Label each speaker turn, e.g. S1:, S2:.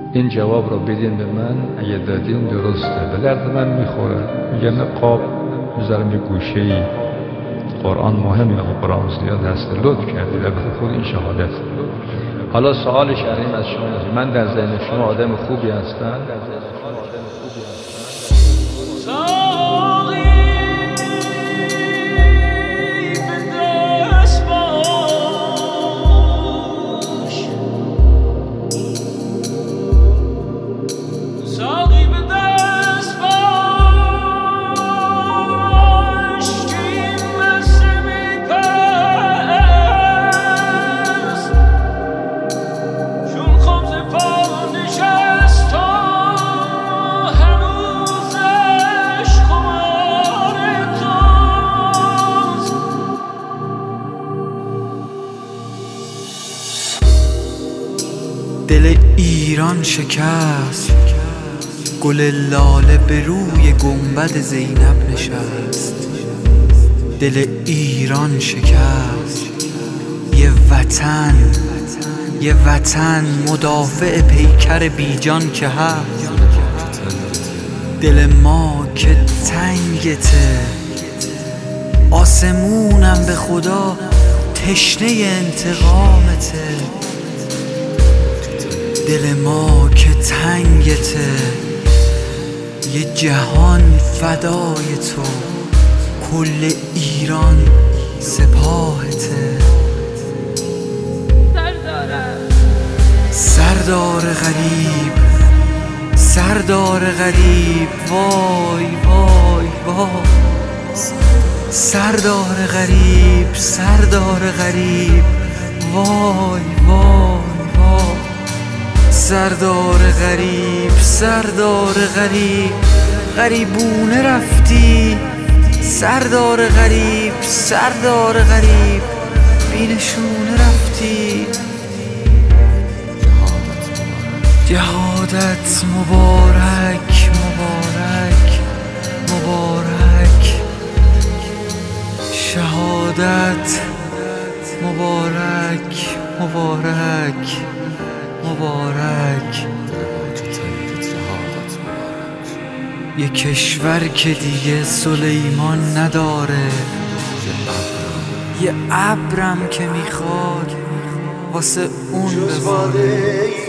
S1: این جواب رو بدین به من، اگه دادین درسته، به درد من میخوره. میگن قاب بذارم یه گوشه‌ای، قرآن مهمه، قرآن زیاد هست، لطف کردید، البته خود این شهادت. حالا سوال شرعی از شما، من در ذهن شما آدم خوبی هستم؟
S2: دل ایران شکست، گل لاله به روی گنبد زینب نشست. دل ایران شکست، یه وطن مدافع پیکر بیجان که هست. دل ما که تنگته، آسمونم به خدا تشنه انتقامته. دل ما که تنگته، یه جهان فدای تو، کل ایران سپاهته. سردار غریب، وای وای وای. سردار غریب، وای وای وای. سردار غریب، غریبونه رفتی. سردار غریب، بینشونه رفتی. جهادت مبارک، شهادت مبارک. یه کشور که دیگه سلیمان نداره، یه ابرم که میخواد واسه اون بباره.